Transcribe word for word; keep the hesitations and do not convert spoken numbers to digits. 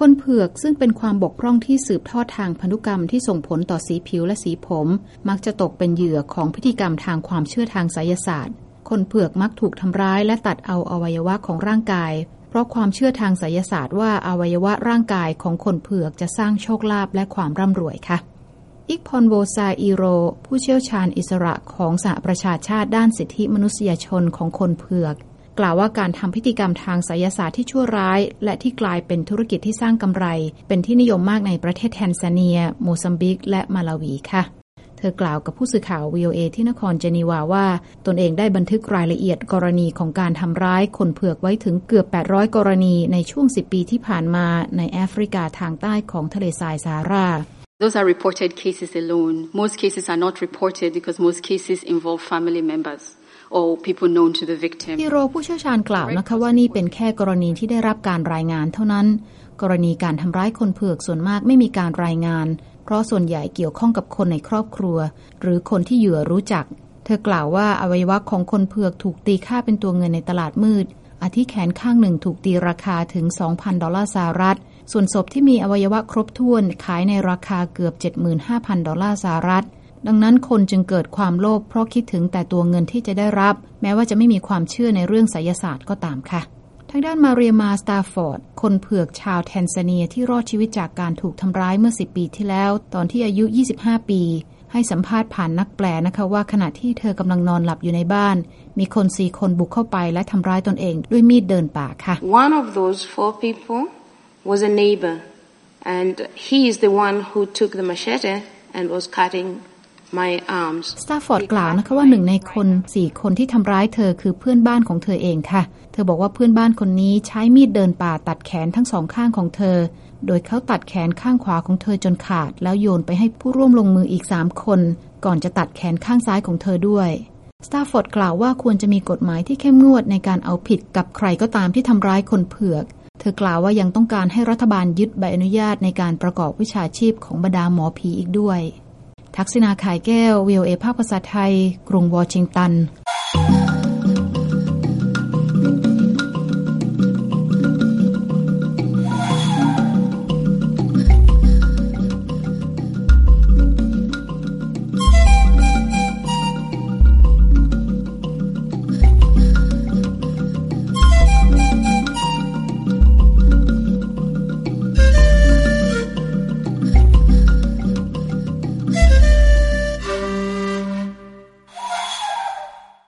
คนเผือกซึ่งเป็นความบกพร่องที่สืบทอดทางพันธุกรรมที่ส่งผลต่อสีผิวและสีผมมักจะตกเป็นเหยื่อของพฤติกรรมทางความเชื่อทางไสยศาสตร์คนเผือกมักถูกทำร้ายและตัดเอาอวัยวะของร่างกายเพราะความเชื่อทางไสยศาสตร์ว่าอวัยวะร่างกายของคนเผือกจะสร้างโชคลาภและความร่ำรวยค่ะอิกพอนโวซาอีโรผู้เชี่ยวชาญอิสระของสหประชาชาติด้านสิทธิมนุษยชนของคนเผือกกล่าวว่าการทำพิธีกรรมทางไสยศาสตร์ที่ชั่วร้ายและที่กลายเป็นธุรกิจที่สร้างกำไรเป็นที่นิยมมากในประเทศแทนซาเนียโมซัมบิกและมาลาวีค่ะเธอกล่าวกับผู้สื่อข่าว วี โอ เอ ที่นครเจนีวาว่าตนเองได้บันทึกรายละเอียดกรณีของการทำร้ายคนเผือกไว้ถึงเกือบแปดร้อยกรณีในช่วงสิบปีที่ผ่านมาในแอฟริกาทางใต้ของทะเลทรายซาฮารา Those are reported cases alone. Most cases are not reported because most cases involve family members.or people known to the victim ฮีโร่ผู้เชี่ยวชาญกล่าวนะคะว่านี่เป็นแค่กรณีที่ได้รับการรายงานเท่านั้นกรณีการทำร้ายคนเผือกส่วนมากไม่มีการรายงานเพราะส่วนใหญ่เกี่ยวข้องกับคนในครอบครัวหรือคนที่เหยื่อรู้จักเธอกล่าวว่าอวัยวะของคนเผือกถูกตีค่าเป็นตัวเงินในตลาดมืดอาทิแขนข้างหนึ่งถูกตีราคาถึง สองพัน ดอลลาร์สหรัฐส่วนศพที่มีอวัยวะครบถ้วนขายในราคาเกือบ เจ็ดหมื่นห้าพัน ดอลลาร์สหรัฐดังนั้นคนจึงเกิดความโลภเพราะคิดถึงแต่ตัวเงินที่จะได้รับแม้ว่าจะไม่มีความเชื่อในเรื่องไสยศาสตร์ก็ตามค่ะทางด้านมาเรียมาสตาฟอร์ดคนเผือกชาวแทนซาเนียที่รอดชีวิตจากการถูกทำร้ายเมื่อสิบปีที่แล้วตอนที่อายุยี่สิบห้าปีให้สัมภาษณ์ผ่านนักแปลนะคะว่าขณะที่เธอกำลังนอนหลับอยู่ในบ้านมีคนสี่คนบุกเข้าไปและทำร้ายตนเองด้วยมีดเดินป่าค่ะ One of those four people was a neighbor and he is the one who took the machete and was cutting สตาฟอร์ดกล่าวนะคะว่าหนึ่งในคนสี่คนที่ทำร้ายเธอคือเพื่อนบ้านของเธอเองค่ะเธอบอกว่าเพื่อนบ้านคนนี้ใช้มีดเดินป่าตัดแขนทั้งสองข้างของเธอโดยเขาตัดแขนข้างขวาของเธอจนขาดแล้วโยนไปให้ผู้ร่วมลงมืออีกสามคนก่อนจะตัดแขนข้างซ้ายของเธอด้วยสตาฟอร์ดกล่าวว่าควรจะมีกฎหมายที่เข้มงวดในการเอาผิดกับใครก็ตามที่ทำร้ายคนเผือกเธอกล่าวว่ายังต้องการให้รัฐบาลยึดใบอนุญาตในการประกอบวิชาชีพของบรรดาหมอผีอีกด้วยทักษิณา ข่ายแก้ว วี โอ เอ ภาคภาษาไทยกรุงวอชิงตัน